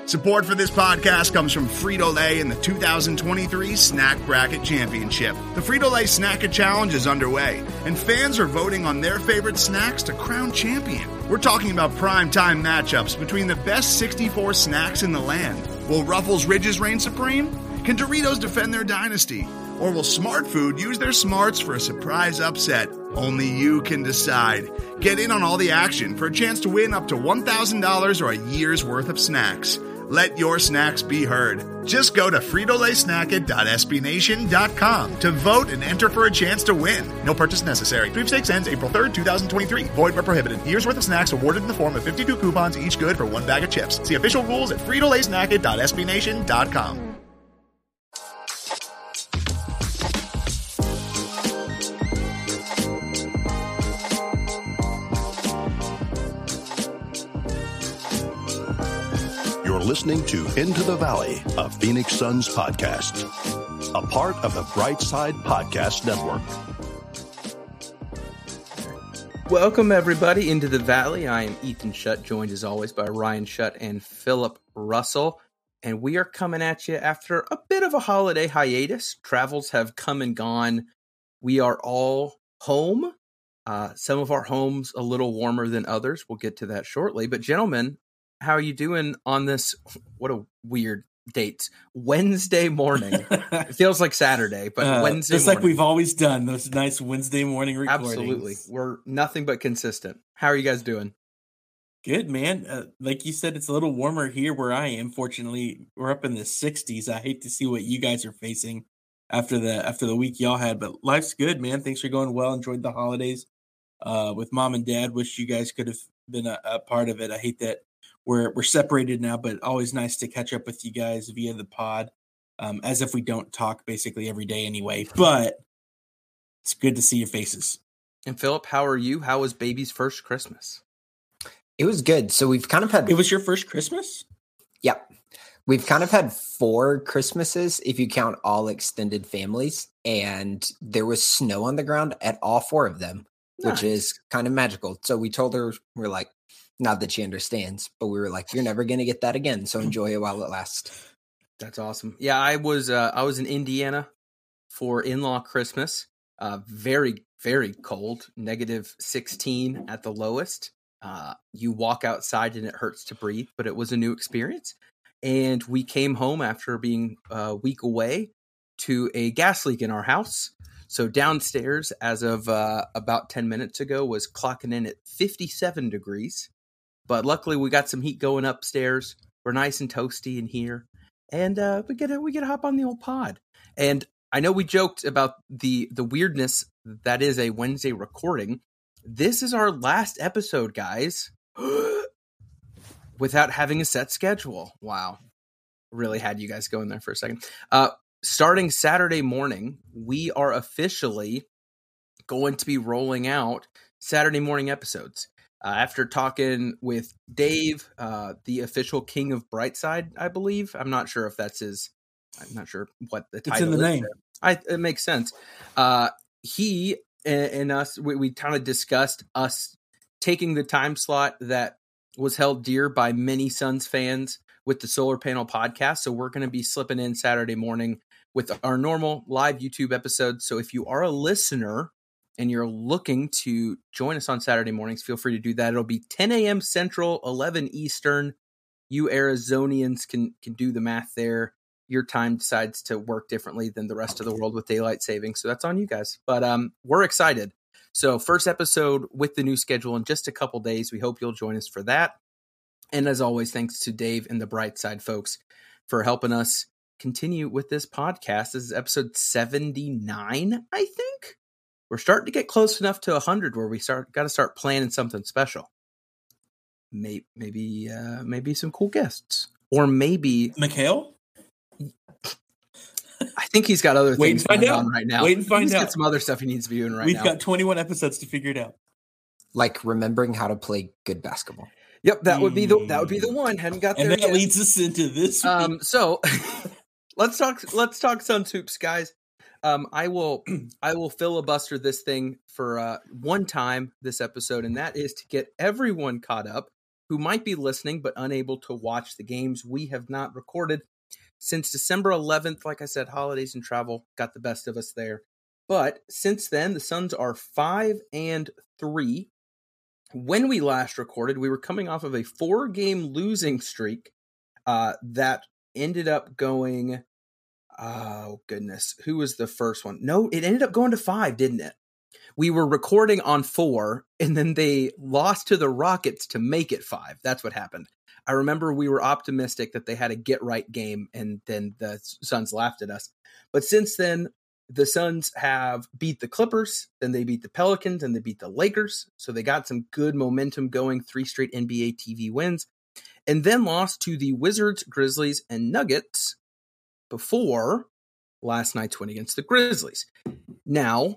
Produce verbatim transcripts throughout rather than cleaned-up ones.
Support for this podcast comes from Frito-Lay and the two thousand twenty-three Snack Bracket Championship. The Frito-Lay Snack Challenge is underway, and fans are voting on their favorite snacks to crown champion. We're talking about prime-time matchups between the best sixty-four snacks in the land. Will Ruffles Ridges reign supreme? Can Doritos defend their dynasty? Or will Smart Food use their smarts for a surprise upset? Only you can decide. Get in on all the action for a chance to win up to one thousand dollars or a year's worth of snacks. Let your snacks be heard. Just go to Frito Lay Snack It dot S B Nation dot com to vote and enter for a chance to win. No purchase necessary. Sweepstakes ends April third, twenty twenty-three. Void where prohibited. Year's worth of snacks awarded in the form of fifty-two coupons, each good for one bag of chips. See official rules at Frito Lay Snack It dot S B Nation dot com. You're listening to Into the Valley, a Phoenix Suns podcast, a part of the Brightside Podcast Network. Welcome, everybody, into the Valley. I am Ethan Shutt, joined as always by Ryan Shutt and Philip Russell. And we are coming at you after a bit of a holiday hiatus. Travels have come and gone. We are all home. Uh, some of our homes a little warmer than others. We'll get to that shortly. But gentlemen, how are you doing on this? What a weird date. Wednesday morning. It feels like Saturday, but uh, Wednesday just morning. Like we've always done, those nice Wednesday morning recordings. Absolutely. We're nothing but consistent. How are you guys doing? Good, man. Uh, like you said, it's a little warmer here where I am. Fortunately, we're up in the sixties. I hate to see what you guys are facing after the after the week y'all had, but life's good, man. Things are going well. Enjoyed the holidays uh, with mom and dad. Wish you guys could have been a, a part of it. I hate that We're we're separated now, but always nice to catch up with you guys via the pod, um, as if we don't talk basically every day anyway. But it's good to see your faces. And Philip, how are you? How was baby's first Christmas? It was good. So we've kind of had... It was your first Christmas? Yep. We've kind of had four Christmases if you count all extended families. And there was snow on the ground at all four of them, nice. Which is kind of magical. So we told her, we're like, not that she understands, but we were like, you're never going to get that again. So enjoy it while it lasts. That's awesome. Yeah, I was uh, I was in Indiana for in-law Christmas. Uh, very, very cold, negative sixteen at the lowest. Uh, you walk outside and it hurts to breathe, but it was a new experience. And we came home after being a week away to a gas leak in our house. So downstairs, as of uh, about ten minutes ago, was clocking in at fifty-seven degrees. But luckily, we got some heat going upstairs. We're nice and toasty in here, and uh, we get to, we get to hop on the old pod. And I know we joked about the the weirdness that is a Wednesday recording. This is our last episode, guys, without having a set schedule. Wow, really had you guys going there for a second. Uh, starting Saturday morning, we are officially going to be rolling out Saturday morning episodes. Uh, after talking with Dave, uh, the official king of Brightside, I believe. I'm not sure if that's his. I'm not sure what the title is. It's in the name. I, it makes sense. Uh, he and, and us, we, we kind of discussed us taking the time slot that was held dear by many Suns fans with the Solar Panel podcast. So we're going to be slipping in Saturday morning with our normal live YouTube episodes. So if you are a listener and you're looking to join us on Saturday mornings, feel free to do that. It'll be ten a.m. Central, eleven Eastern. You Arizonians can can do the math there. Your time decides to work differently than the rest of the world with daylight savings, so that's on you guys. But um, we're excited. So first episode with the new schedule in just a couple days. We hope you'll join us for that. And as always, thanks to Dave and the Brightside folks for helping us continue with this podcast. This is episode seventy-nine, I think. We're starting to get close enough to one hundred where we start got to start planning something special. Maybe maybe, uh, maybe some cool guests. Or maybe... Mikhail? I think he's got other Wait things and find going out. on right now. Wait and find he's out. got some other stuff he needs to be doing right We've now. We've got twenty-one episodes to figure it out. Like remembering how to play good basketball. Yep, that would be the that would be the one. Hadn't got there and that yet. leads us into this week. Um, so let's talk let's talk Suns hoops, guys. Um, I will I will filibuster this thing for uh, one time this episode, and that is to get everyone caught up who might be listening but unable to watch the games, we have not recorded since December eleventh. Like I said, holidays and travel got the best of us there. But since then, the Suns are five and three. When we last recorded, we were coming off of a four-game losing streak uh, that ended up going... Oh, goodness. Who was the first one? No, it ended up going to five, didn't it? We were recording on four, and then they lost to the Rockets to make it five. That's what happened. I remember we were optimistic that they had a get-right game, and then the Suns laughed at us. But since then, the Suns have beat the Clippers, then they beat the Pelicans, and they beat the Lakers. So they got some good momentum going, three straight N B A T V wins, and then lost to the Wizards, Grizzlies, and Nuggets before last night's win against the Grizzlies. Now,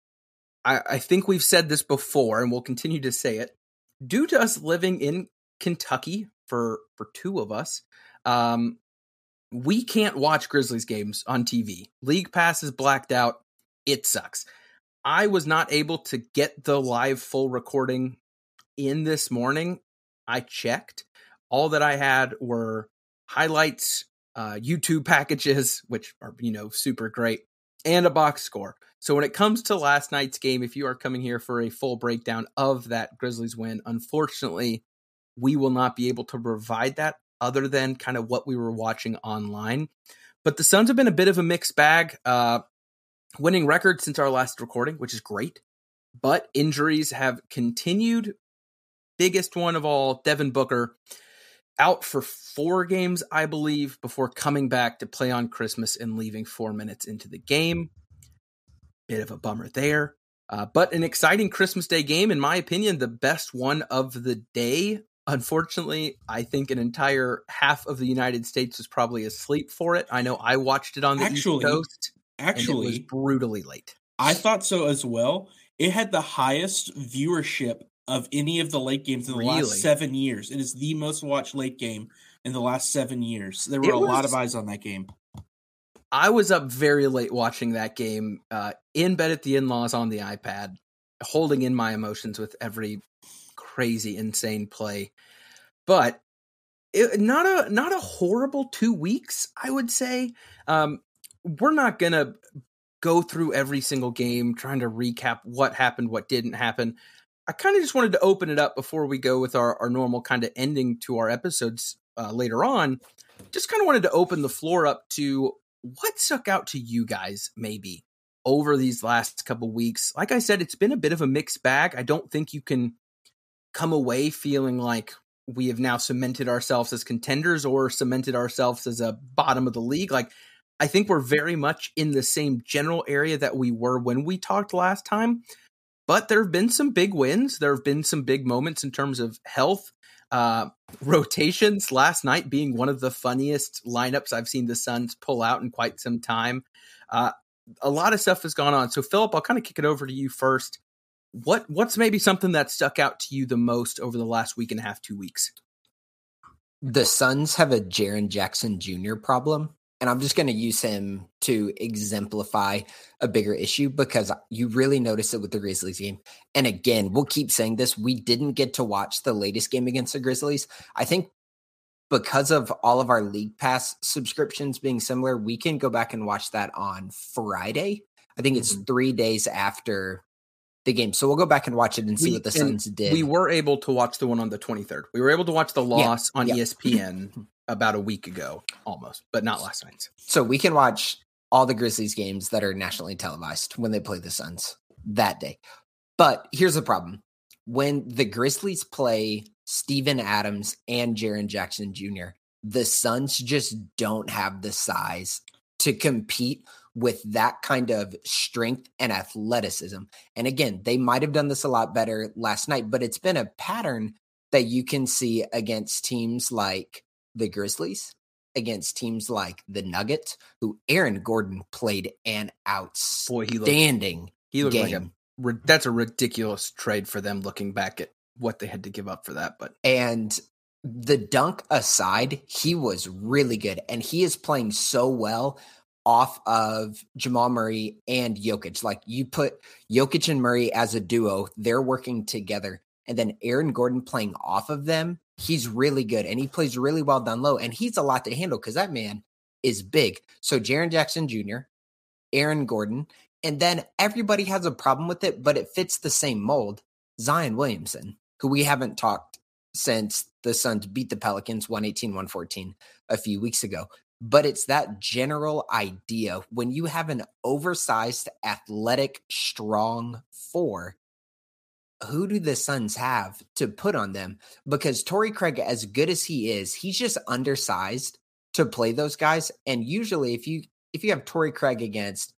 I, I think we've said this before, and we'll continue to say it. Due to us living in Kentucky for, for two of us, um, we can't watch Grizzlies games on T V. League Pass is blacked out. It sucks. I was not able to get the live full recording in this morning. I checked. All that I had were highlights, Uh, YouTube packages, which are, you know, super great, and a box score. So when it comes to last night's game, if you are coming here for a full breakdown of that Grizzlies win, unfortunately, we will not be able to provide that other than kind of what we were watching online. But the Suns have been a bit of a mixed bag, uh, winning record since our last recording, which is great. But injuries have continued. Biggest one of all, Devin Booker, out for four games, I believe, before coming back to play on Christmas and leaving four minutes into the game. Bit of a bummer there. Uh, but an exciting Christmas Day game, in my opinion, the best one of the day. Unfortunately, I think an entire half of the United States was probably asleep for it. I know I watched it on the actually, East Coast. Actually, and it was brutally late. I thought so as well. It had the highest viewership of any of the late games in the Really? last seven years. It is the most watched late game in the last seven years. There were It a lot was- of eyes on that game. I was up very late watching that game, uh, in bed at the in-laws on the iPad, holding in my emotions with every crazy, insane play. But it, not a not a horrible two weeks, I would say. Um, we're not going to go through every single game trying to recap what happened, what didn't happen. I kind of just wanted to open it up before we go with our, our normal kind of ending to our episodes uh, later on. Just kind of wanted to open the floor up to what stuck out to you guys maybe over these last couple weeks. Like I said, it's been a bit of a mixed bag. I don't think you can come away feeling like we have now cemented ourselves as contenders or cemented ourselves as a bottom of the league. Like, I think we're very much in the same general area that we were when we talked last time. But there have been some big wins. There have been some big moments in terms of health, uh, rotations. Last night being one of the funniest lineups I've seen the Suns pull out in quite some time. Uh, a lot of stuff has gone on. So, Philip, I'll kind of kick it over to you first. What What's maybe something that stuck out to you the most over the last week and a half, two weeks? The Suns have a Jaren Jackson Junior problem. And I'm just going to use him to exemplify a bigger issue because you really notice it with the Grizzlies game. And again, we'll keep saying this. We didn't get to watch the latest game against the Grizzlies. I think because of all of our League Pass subscriptions being similar, we can go back and watch that on Friday. I think it's mm-hmm. three days after the game. So we'll go back and watch it and see we, what the Suns did. We were able to watch the one on the twenty-third. We were able to watch the loss yeah, on yeah. E S P N about a week ago almost, but not last night. So we can watch all the Grizzlies games that are nationally televised when they play the Suns that day. But here's the problem. When the Grizzlies play Steven Adams and Jaren Jackson Junior, the Suns just don't have the size to compete with that kind of strength and athleticism. And again, they might have done this a lot better last night, but it's been a pattern that you can see against teams like the Grizzlies, against teams like the Nuggets, who Aaron Gordon played an outstanding Boy, he looked, he looked game. Like a, that's a ridiculous trade for them looking back at what they had to give up for that. But And the dunk aside, he was really good. And he is playing so well off of Jamal Murray and Jokic. Like, you put Jokic and Murray as a duo, they're working together. And then Aaron Gordon playing off of them, he's really good and he plays really well down low, and he's a lot to handle because that man is big. So Jaren Jackson Junior, Aaron Gordon, and then everybody has a problem with it, but it fits the same mold. Zion Williamson, who we haven't talked since the Suns beat the Pelicans one eighteen one fourteen a few weeks ago. But it's that general idea. When you have an oversized, athletic, strong four, who do the Suns have to put on them? Because Torrey Craig, as good as he is, he's just undersized to play those guys. And usually if you if you have Torrey Craig against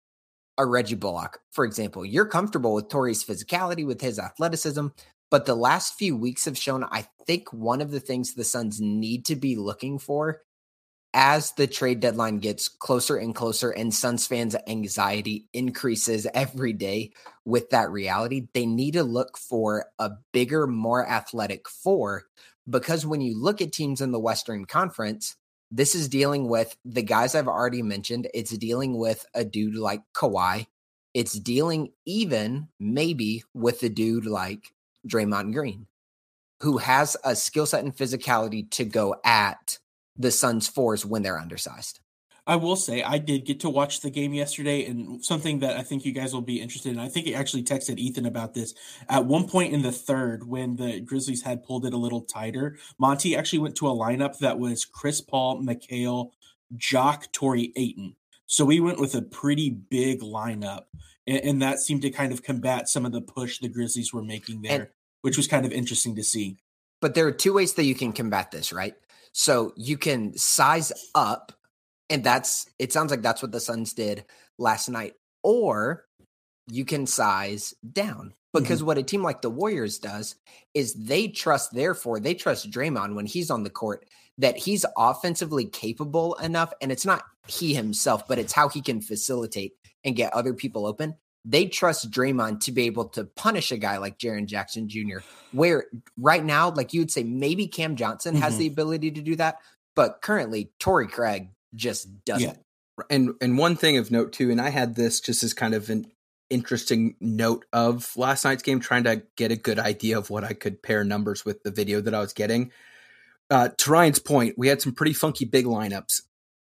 a Reggie Bullock, for example, you're comfortable with Torrey's physicality, with his athleticism. But the last few weeks have shown, I think one of the things the Suns need to be looking for as the trade deadline gets closer and closer and Suns fans' anxiety increases every day with that reality, they need to look for a bigger, more athletic four, because when you look at teams in the Western Conference, this is dealing with the guys I've already mentioned. It's dealing with a dude like Kawhi. It's dealing even maybe with a dude like Draymond Green, who has a skill set and physicality to go at the Suns fours when they're undersized. I will say I did get to watch the game yesterday, and something that I think you guys will be interested in. I think I actually texted Ethan about this at one point in the third when the Grizzlies had pulled it a little tighter. Monty actually went to a lineup that was Chris Paul, Mikal, Jock, Torrey, Ayton. So we went with a pretty big lineup, and, and that seemed to kind of combat some of the push the Grizzlies were making there, and, which was kind of interesting to see. But there are two ways that you can combat this, right? So you can size up, and that's, it sounds like that's what the Suns did last night, or you can size down, because mm-hmm. what a team like the Warriors does is they trust, therefore they trust Draymond when he's on the court, that he's offensively capable enough. And it's not he himself, but it's how he can facilitate and get other people open. They trust Draymond to be able to punish a guy like Jaren Jackson Junior, where right now, like you would say, maybe Cam Johnson mm-hmm. has the ability to do that, but currently Torrey Craig just doesn't. Yeah. And and one thing of note too, and I had this just as kind of an interesting note of last night's game, trying to get a good idea of what I could pair numbers with the video that I was getting. Uh, to Ryan's point, we had some pretty funky big lineups.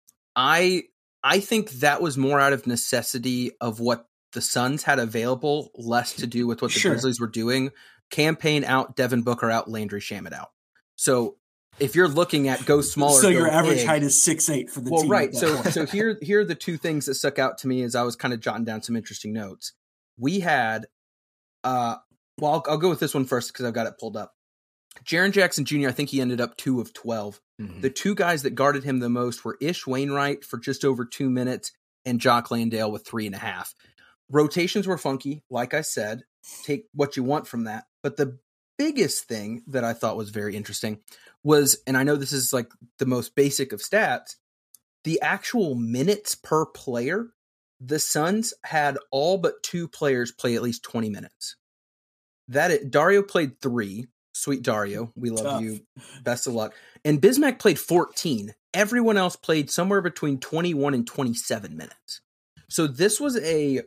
I I think that was more out of necessity of what the Suns had available, less to do with what the sure. Grizzlies were doing. Campaign out, Devin Booker out, Landry Shamet out. So if you're looking at go smaller, so go your average big, height is six eight for the well, team. Well, right. So so here here are the two things that stuck out to me as I was kind of jotting down some interesting notes. We had, uh, well, I'll, I'll go with this one first because I've got it pulled up. Jaren Jackson Junior, I think he ended up two of twelve. Mm-hmm. The two guys that guarded him the most were Ish Wainwright for just over two minutes and Jock Landale with three and a half. Rotations were funky, like I said. Take what you want from that. But the biggest thing that I thought was very interesting was, and I know this is like the most basic of stats, the actual minutes per player. The Suns had all but two players play at least twenty minutes. That it, Dario played three. Sweet Dario, we love Tough. you. Best of luck. And Bismack played fourteen. Everyone else played somewhere between twenty-one and twenty-seven minutes. So this was a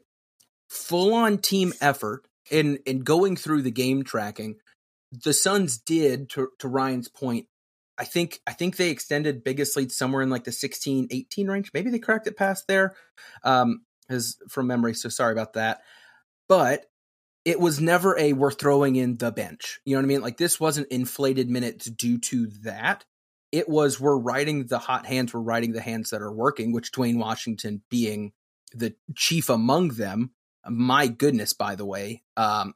full-on team effort in, in going through the game tracking. The Suns did, to, to Ryan's point, I think I think they extended biggest lead somewhere in like the sixteen, eighteen range. Maybe they cracked it past there um, as from memory, so sorry about that. But it was never a we're throwing in the bench. You know what I mean? Like this wasn't inflated minutes due to that. It was we're riding the hot hands, we're riding the hands that are working, which Dwayne Washington being the chief among them. My goodness, by the way. Um,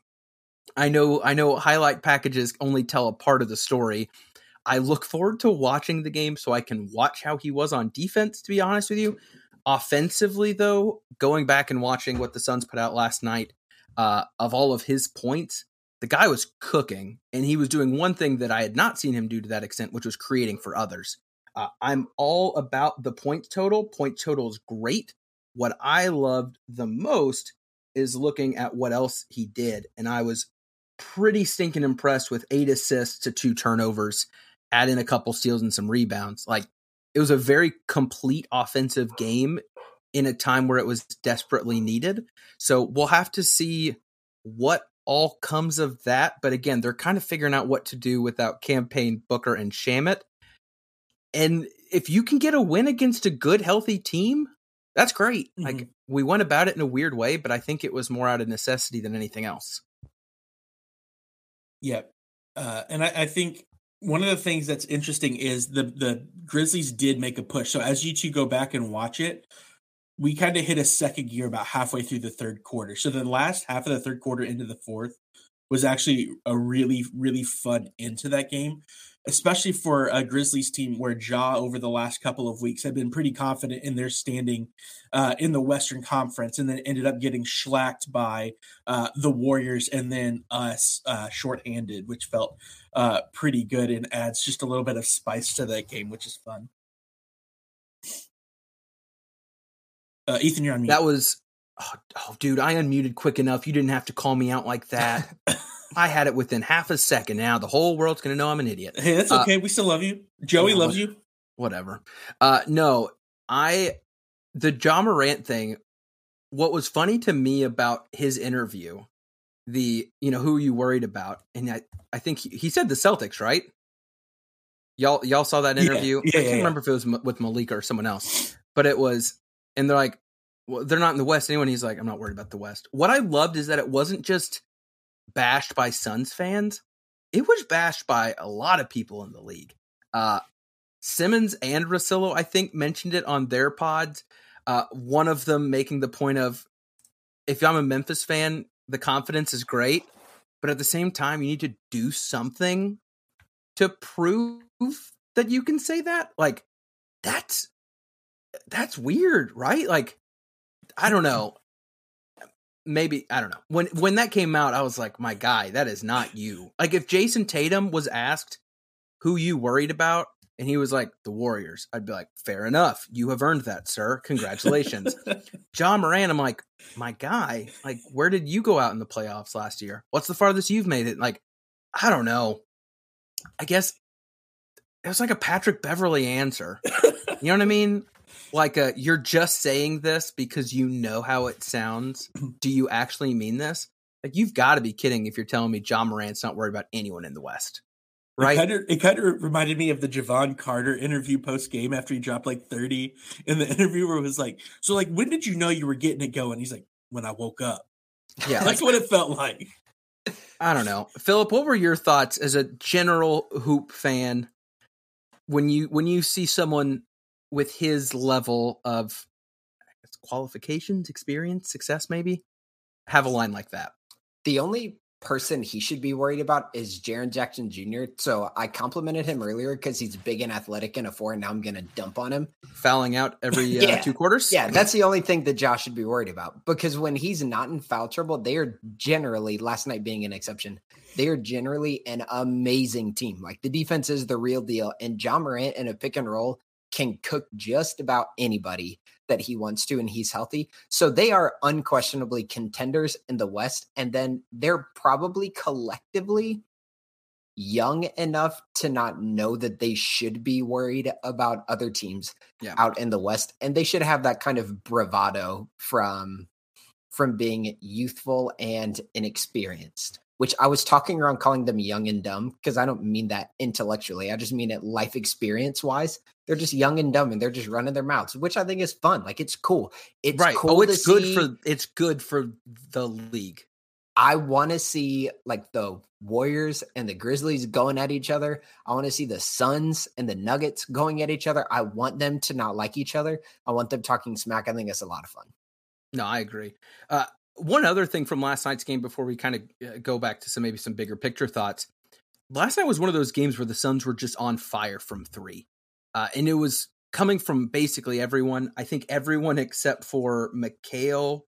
I know I know highlight packages only tell a part of the story. I look forward to watching the game so I can watch how he was on defense, to be honest with you. Offensively, though, going back and watching what the Suns put out last night, uh, of all of his points, the guy was cooking, and he was doing one thing that I had not seen him do to that extent, which was creating for others. Uh, I'm all about the point total. Point total is great. What I loved the most is looking at what else he did, and I was pretty stinking impressed with eight assists to two turnovers, add in a couple steals and some rebounds. Like, it was a very complete offensive game in a time where it was desperately needed. So we'll have to see what all comes of that. But again, they're kind of figuring out what to do without Campaign, Booker, and Shamet. And if you can get a win against a good, healthy team, that's great. Mm-hmm. Like, we went about it in a weird way, but I think it was more out of necessity than anything else. Yeah. Uh, and I, I think one of the things that's interesting is the, the Grizzlies did make a push. So as you two go back and watch it, we kind of hit a second gear about halfway through the third quarter. So the last half of the third quarter into the fourth was actually a really, really fun into that game, especially for a Grizzlies team where Ja over the last couple of weeks had been pretty confident in their standing uh, in the Western Conference, and then ended up getting shellacked by uh, the Warriors and then us uh, shorthanded, which felt uh, pretty good and adds just a little bit of spice to that game, which is fun. Uh, Ethan, you're on mute. That was, oh, oh, dude, I unmuted quick enough. You didn't have to call me out like that. I had it within half a second. Now the whole world's going to know I'm an idiot. Hey, that's okay. Uh, we still love you. Joey yeah, loves you. Whatever. Uh, no, I, the Ja Morant thing, what was funny to me about his interview, the, you know, who are you worried about? And I, I think he, he said the Celtics, right? Y'all, y'all saw that interview? Yeah, yeah, I can't yeah, remember yeah. if it was with Malika or someone else, but it was, and they're like, well, they're not in the West anyway. And he's like, I'm not worried about the West. What I loved is that it wasn't just bashed by Suns fans. It was bashed by a lot of people in the league. Uh, Simmons and Russillo, I think, mentioned it on their pods. Uh, one of them making the point of, if I'm a Memphis fan, the confidence is great, but at the same time, you need to do something to prove that you can say that. Like, that's, that's weird, right? Like, I don't know. Maybe, I don't know. When when that came out, I was like, my guy, that is not you. Like, if Jason Tatum was asked who you worried about, and he was like, the Warriors, I'd be like, fair enough. You have earned that, sir. Congratulations. Ja Morant, I'm like, my guy, like, where did you go out in the playoffs last year? What's the farthest you've made it? Like, I don't know. I guess it was like a Patrick Beverly answer. You know what I mean? Like, a, you're just saying this because you know how it sounds. Do you actually mean this? Like, you've got to be kidding if you're telling me Ja Morant's not worried about anyone in the West, right? It kind of, it kind of reminded me of the Javon Carter interview post game after he dropped like thirty. And the interviewer was like, "So, like, when did you know you were getting it going?" He's like, "When I woke up." Yeah, that's like, what it felt like. I don't know, Philip. What were your thoughts as a general hoop fan when you when you see someone with his level of qualifications, experience, success, maybe have a line like that? The only person he should be worried about is Jaren Jackson Junior So I complimented him earlier because he's big and athletic and a four, and now I'm going to dump on him. Fouling out every uh, yeah. two quarters? Yeah, that's the only thing that Josh should be worried about, because when he's not in foul trouble, they are generally, last night being an exception, they are generally an amazing team. Like, the defense is the real deal, and Ja Morant in a pick and roll can cook just about anybody that he wants to, and he's healthy. So they are unquestionably contenders in the West. And then they're probably collectively young enough to not know that they should be worried about other teams yeah. out in the West. And they should have that kind of bravado from, from being youthful and inexperienced, which I was talking around calling them young and dumb, because I don't mean that intellectually. I just mean it life experience wise. They're just young and dumb, and they're just running their mouths, which I think is fun. Like, it's cool. It's right. cool. Oh, it's to good see. for it's good for the league. I want to see like the Warriors and the Grizzlies going at each other. I want to see the Suns and the Nuggets going at each other. I want them to not like each other. I want them talking smack. I think it's a lot of fun. No, I agree. Uh, one other thing from last night's game before we kind of go back to some maybe some bigger picture thoughts. Last night was one of those games where the Suns were just on fire from three. Uh, and it was coming from basically everyone. I think everyone except for Mikhail-ish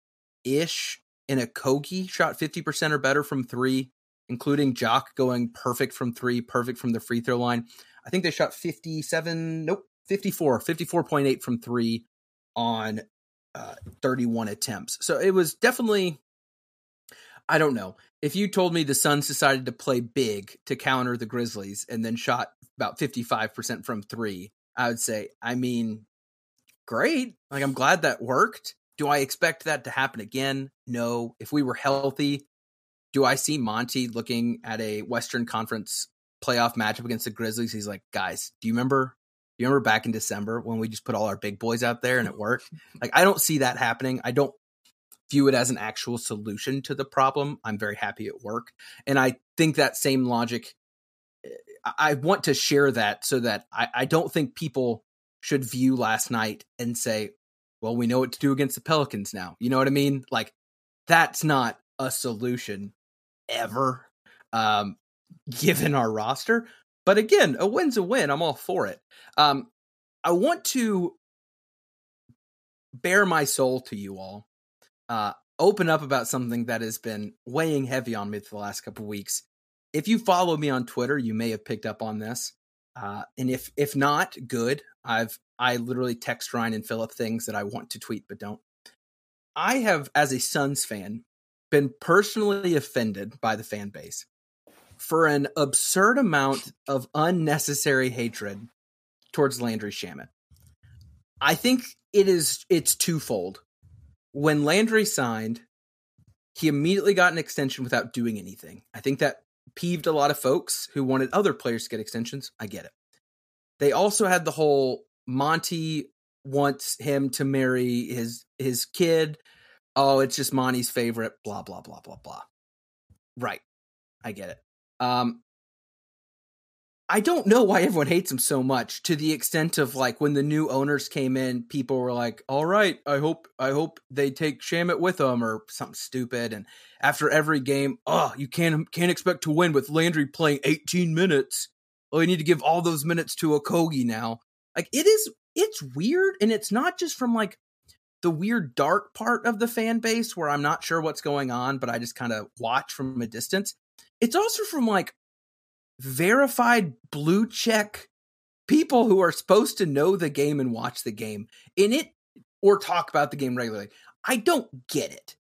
and Okogie shot fifty percent or better from three, including Jock going perfect from three, perfect from the free throw line. I think they shot fifty-seven, nope, fifty-four, fifty-four point eight from three on uh, thirty-one attempts. So it was definitely, I don't know. If you told me the Suns decided to play big to counter the Grizzlies and then shot about fifty-five percent from three, I would say, I mean, great. Like, I'm glad that worked. Do I expect that to happen again? No. If we were healthy, do I see Monty looking at a Western Conference playoff matchup against the Grizzlies? He's like, guys, do you remember? Do you remember back in December when we just put all our big boys out there and it worked? Like, I don't see that happening. I don't view it as an actual solution to the problem. I'm very happy it worked. And I think that same logic, I want to share that so that I, I don't think people should view last night and say, well, we know what to do against the Pelicans now. You know what I mean? Like, that's not a solution ever, um, given our roster. But again, a win's a win. I'm all for it. Um, I want to bare my soul to you all, uh, open up about something that has been weighing heavy on me for the last couple of weeks. If you follow me on Twitter, you may have picked up on this. Uh, and if if not, good. I've I literally text Ryan and Philip things that I want to tweet but don't. I have, as a Suns fan, been personally offended by the fan base for an absurd amount of unnecessary hatred towards Landry Shamet. I think it is it's twofold. When Landry signed, he immediately got an extension without doing anything. I think that peeved a lot of folks who wanted other players to get extensions. I get it. They also had the whole Monty wants him to marry his his kid. Oh, it's just Monty's favorite, blah, blah, blah, blah, blah. Right. I get it. Um, I don't know why everyone hates him so much, to the extent of, like, when the new owners came in, people were like, all right, I hope I hope they take Shamet with them or something stupid. And after every game, oh, you can't can't expect to win with Landry playing eighteen minutes. Oh, you need to give all those minutes to Okogie now. Like, it is, it's weird. And it's not just from, like, the weird dark part of the fan base where I'm not sure what's going on, but I just kind of watch from a distance. It's also from, like, verified blue check people who are supposed to know the game and watch the game in it or talk about the game regularly. I don't get it.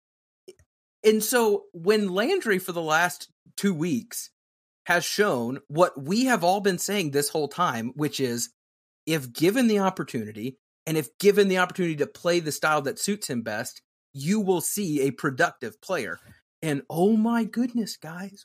And so when Landry for the last two weeks has shown what we have all been saying this whole time, which is, if given the opportunity and if given the opportunity to play the style that suits him best, you will see a productive player. And oh my goodness, guys.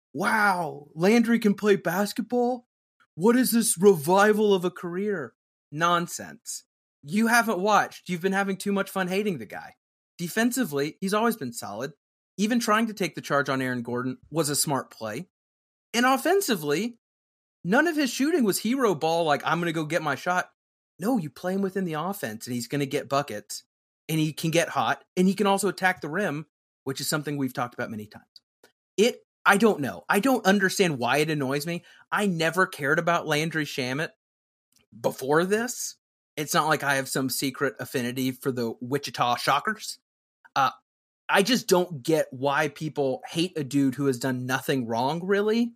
Wow, Landry can play basketball? What is this revival of a career? Nonsense. You haven't watched. You've been having too much fun hating the guy. Defensively, he's always been solid. Even trying to take the charge on Aaron Gordon was a smart play. And offensively, none of his shooting was hero ball, like, I'm going to go get my shot. No, you play him within the offense, and he's going to get buckets, and he can get hot, and he can also attack the rim, which is something we've talked about many times. It I don't know. I don't understand why it annoys me. I never cared about Landry Shamet before this. It's not like I have some secret affinity for the Wichita Shockers. Uh, I just don't get why people hate a dude who has done nothing wrong, really.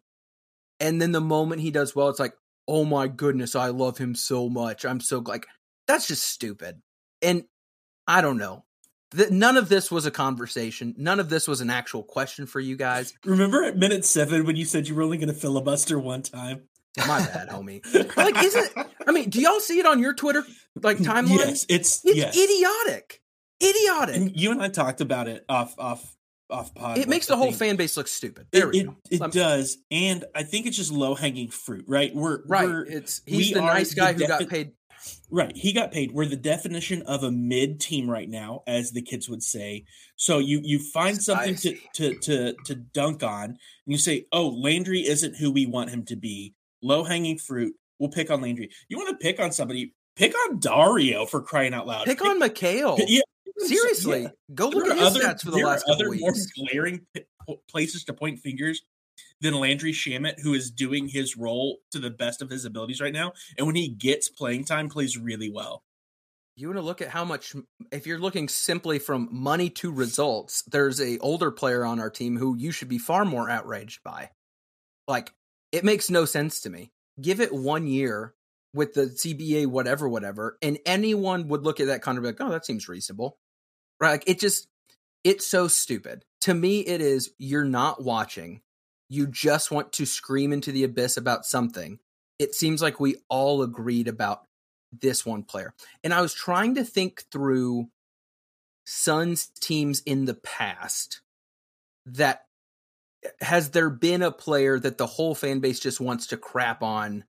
And then the moment he does well, it's like, oh my goodness, I love him so much. I'm so like, that's just stupid. And I don't know. That none of this was a conversation. None of this was an actual question for you guys. Remember at minute seven when you said you were only going to filibuster one time? My bad, homie. Like, is it? I mean, do y'all see it on your Twitter like timeline? Yes, it's it's yes. idiotic, idiotic. And you and I talked about it off off off pod. It makes the whole fan base look stupid. There it, we it, go. It I'm, does, and I think it's just low hanging fruit, right? We're right. We're, it's he's we the nice guy the who defi- got paid. Right, he got paid. We're the definition of a mid team right now, as the kids would say. So you you find something to, to to to dunk on, and you say, "Oh, Landry isn't who we want him to be." Low hanging fruit. We'll pick on Landry. You want to pick on somebody? Pick on Dario, for crying out loud. Pick, pick on McHale. Yeah, seriously. Yeah. Go look there at his other, stats for the there last are couple other weeks. More glaring places to point fingers than Landry Shamet, who is doing his role to the best of his abilities right now. And when he gets playing time, plays really well. You want to look at how much, if you're looking simply from money to results, there's a older player on our team who you should be far more outraged by. Like, it makes no sense to me. Give it one year with the C B A, whatever, whatever, and anyone would look at that kind of like, oh, that seems reasonable. Right? Like, it just, it's so stupid. To me, it is, you're not watching. You just want to scream into the abyss about something. It seems like we all agreed about this one player. And I was trying to think through Suns teams in the past that has there been a player that the whole fan base just wants to crap on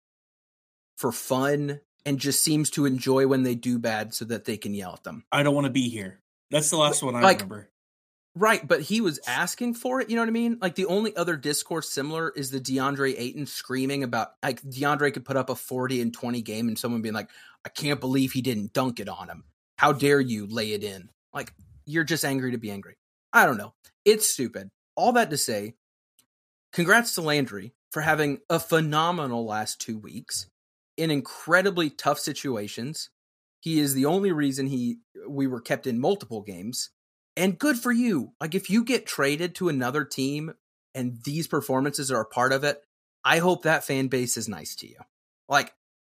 for fun and just seems to enjoy when they do bad so that they can yell at them? I don't want to be here. That's the last one I like, remember. Right, but he was asking for it, you know what I mean? Like, the only other discourse similar is the DeAndre Ayton screaming about, like, DeAndre could put up a forty and twenty game and someone being like, I can't believe he didn't dunk it on him. How dare you lay it in? Like, you're just angry to be angry. I don't know. It's stupid. All that to say, congrats to Landry for having a phenomenal last two weeks in incredibly tough situations. He is the only reason he we were kept in multiple games. And good for you. Like, if you get traded to another team and these performances are a part of it, I hope that fan base is nice to you. Like,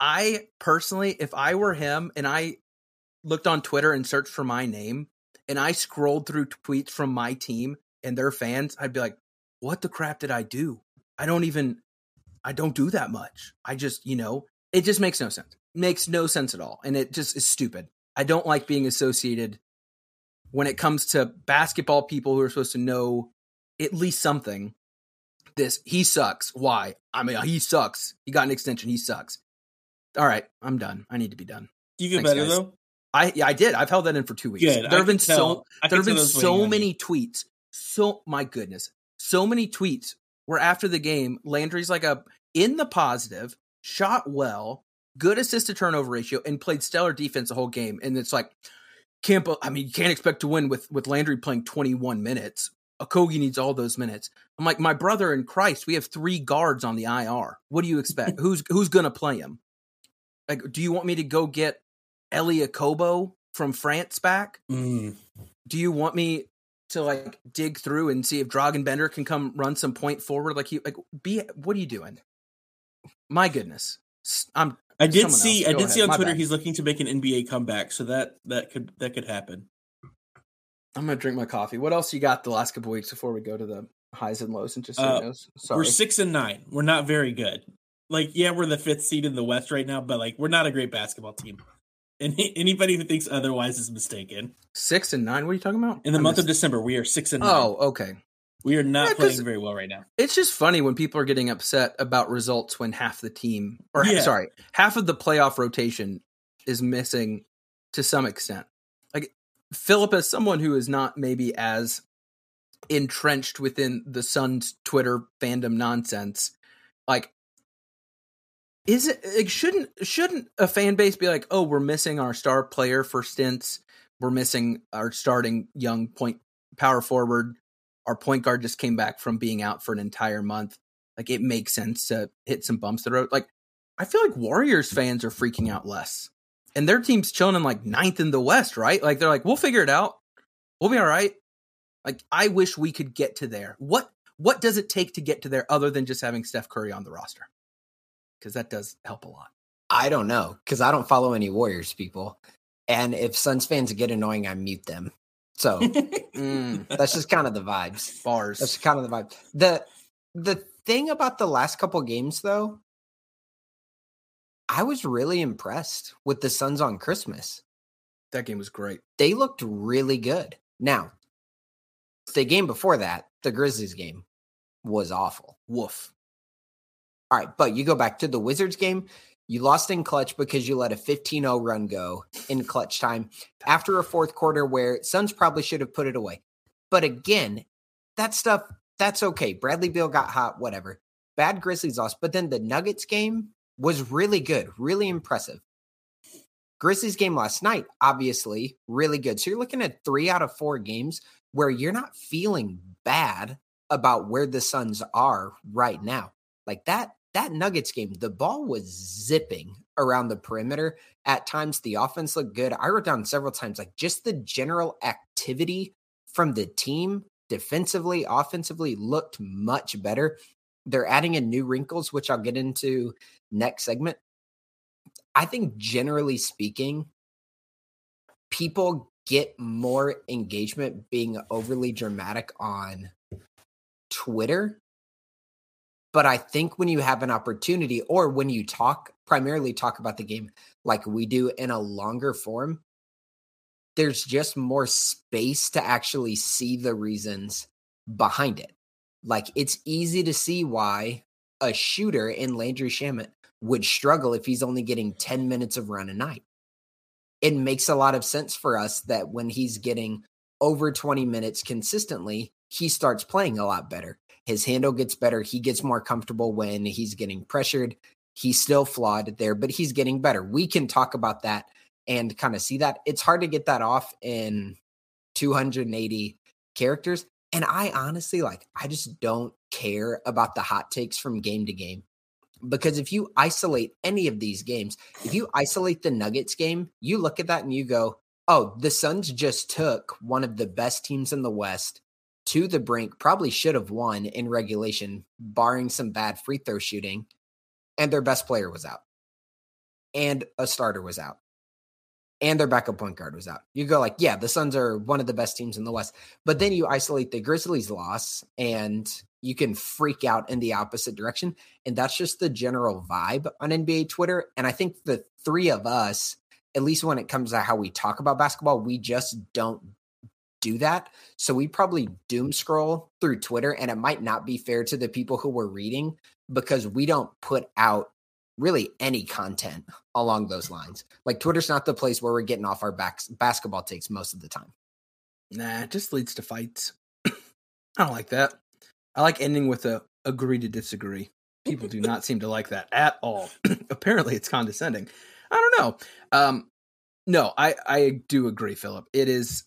I personally, if I were him and I looked on Twitter and searched for my name and I scrolled through tweets from my team and their fans, I'd be like, what the crap did I do? I don't even, I don't do that much. I just, you know, it just makes no sense. Makes no sense at all. And it just is stupid. I don't like being associated when it comes to basketball people who are supposed to know at least something. This, he sucks. Why? I mean, he sucks. He got an extension. He sucks. All right, I'm done. I need to be done. Do you feel Thanks, better guys. though? I yeah, I did. I've held that in for two weeks. Good. There have been tell. so I there have tell been those so waiting on many you. tweets. So my goodness, so many tweets where after the game, Landry's like a in the positive, shot well, good assist to turnover ratio, and played stellar defense the whole game. And it's like, can't I mean, you can't expect to win with with Landry playing twenty-one minutes. Okogie needs all those minutes. I'm like, my brother in Christ, we have three guards on the I R. What do you expect? who's who's gonna play him? Like, do you want me to go get Elie Okobo from France back? Mm. Do you want me to like dig through and see if Dragan Bender can come run some point forward? Like, he like be. What are you doing? My goodness, I'm. I did someone see. else. I Go did ahead. see on My Twitter bad. he's looking to make an N B A comeback, so that that could that could happen. I'm gonna drink my coffee. What else you got the last couple weeks before we go to the highs and lows and just so Uh, you know, sorry. We're six and nine. We're not very good. Like, yeah, we're the fifth seed in the West right now, but like, we're not a great basketball team. And anybody who thinks otherwise is mistaken. Six and nine. What are you talking about? In the I month of missed- December, we are six and nine. Oh, okay. We are not Yeah, 'cause- playing very well right now. It's just funny when people are getting upset about results when half the team, or Yeah. sorry, half of the playoff rotation is missing to some extent. Like, Philip, as someone who is not maybe as entrenched within the Suns Twitter fandom nonsense, like, is it, like, shouldn't shouldn't a fan base be like, oh, we're missing our star player for stints, we're missing our starting young point power forward, our point guard just came back from being out for an entire month. Like, it makes sense to hit some bumps in the road. Like, I feel like Warriors fans are freaking out less. And their team's chilling in like ninth in the West, right? Like, they're like, we'll figure it out. We'll be all right. Like, I wish we could get to there. What what does it take to get to there other than just having Steph Curry on the roster? Because that does help a lot. I don't know, because I don't follow any Warriors people. And if Suns fans get annoying, I mute them. So Mm, that's just kind of the vibes. bars. That's kind of the vibe. The the thing about the last couple games, though, I was really impressed with the Suns on Christmas. That game was great. They looked really good. Now, the game before that, the Grizzlies game, was awful. Woof. All right, but you go back to the Wizards game, you lost in clutch because you let a fifteen oh run go in clutch time after a fourth quarter where Suns probably should have put it away. But again, that stuff, that's okay. Bradley Beal got hot, whatever. Bad Grizzlies lost. But then the Nuggets game was really good, really impressive. Grizzlies game last night, obviously, really good. So you're looking at three out of four games where you're not feeling bad about where the Suns are right now. Like that, that Nuggets game, the ball was zipping around the perimeter. At times, the offense looked good. I wrote down several times, like just the general activity from the team defensively, offensively looked much better. They're adding in new wrinkles, which I'll get into next segment. I think generally speaking, people get more engagement being overly dramatic on Twitter. But I think when you have an opportunity, or when you talk, primarily talk about the game like we do in a longer form, there's just more space to actually see the reasons behind it. Like, it's easy to see why a shooter in Landry Shamet would struggle if he's only getting ten minutes of run a night. It makes a lot of sense for us that when he's getting over twenty minutes consistently, he starts playing a lot better. His handle gets better. He gets more comfortable when he's getting pressured. He's still flawed there, but he's getting better. We can talk about that and kind of see that. It's hard to get that off in two hundred eighty characters. And I honestly, like, I just don't care about the hot takes from game to game. Because if you isolate any of these games, if you isolate the Nuggets game, you look at that and you go, oh, the Suns just took one of the best teams in the West to the brink, probably should have won in regulation, barring some bad free throw shooting, and their best player was out. And a starter was out. And their backup point guard was out. You go like, yeah, the Suns are one of the best teams in the West. But then you isolate the Grizzlies loss and you can freak out in the opposite direction. And that's just the general vibe on N B A Twitter. And I think the three of us, at least when it comes to how we talk about basketball, we just don't do that. So we probably doom scroll through Twitter, and it might not be fair to the people who we're reading because we don't put out really any content along those lines. Like, Twitter's not the place where we're getting off our backs, basketball takes most of the time. Nah, it just leads to fights. I don't like that. I like ending with a agree to disagree. People do not seem to like that at all. Apparently it's condescending. I don't know. Um, no, I, I do agree, Philip. It is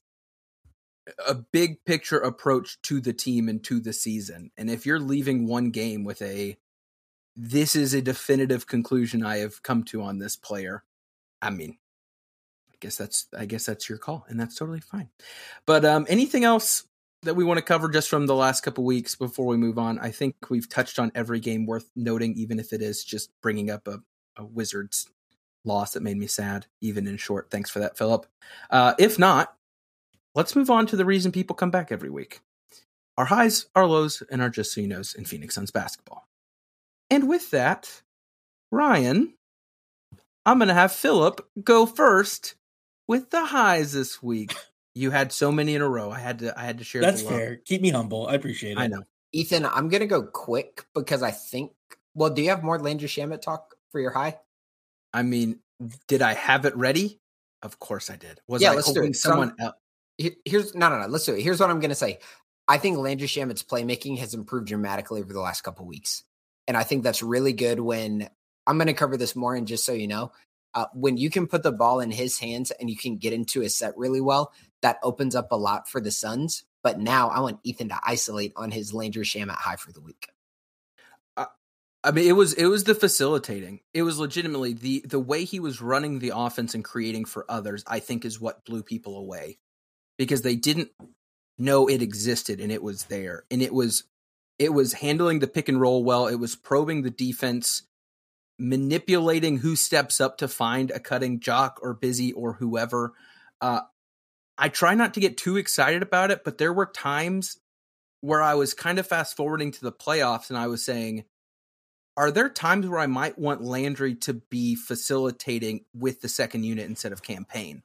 a big picture approach to the team and to the season. And if you're leaving one game with a, this is a definitive conclusion I have come to on this player, I mean, I guess that's, I guess that's your call, and that's totally fine. But um, anything else that we want to cover just from the last couple weeks before we move on? I think we've touched on every game worth noting, even if it is just bringing up a, a Wizards loss that made me sad, even in short. Thanks for that, Philip. Uh, if not, let's move on to the reason people come back every week. Our highs, our lows, and our just so you knows in Phoenix Suns basketball. And with that, Ryan, I'm going to have Philip go first with the highs this week. You had so many in a row. I had to I had to share. That's the love. fair. Keep me humble. I appreciate it. I know. Ethan, I'm going to go quick because I think, well, do you have more Landry Shamet talk for your high? I mean, did I have it ready? Of course I did. Was yeah, I let's hoping do it. someone else? Here's no, no, no. Let's do it. Here's what I'm going to say. I think Landry Shamet's playmaking has improved dramatically over the last couple of weeks. And I think that's really good when I'm going to cover this more. And just so you know, uh, when you can put the ball in his hands and you can get into a set really well, that opens up a lot for the Suns. But now I want Ethan to isolate on his Landry Shamet high for the week. Uh, I mean, it was it was the facilitating. It was legitimately the the way he was running the offense and creating for others, I think, is what blew people away. Because they didn't know it existed and it was there. And it was it was handling the pick and roll well. It was probing the defense, manipulating who steps up to find a cutting Jock or Busy or whoever. Uh, I try not to get too excited about it, but there were times where I was kind of fast forwarding to the playoffs and I was saying, are there times where I might want Landry to be facilitating with the second unit instead of Campaign?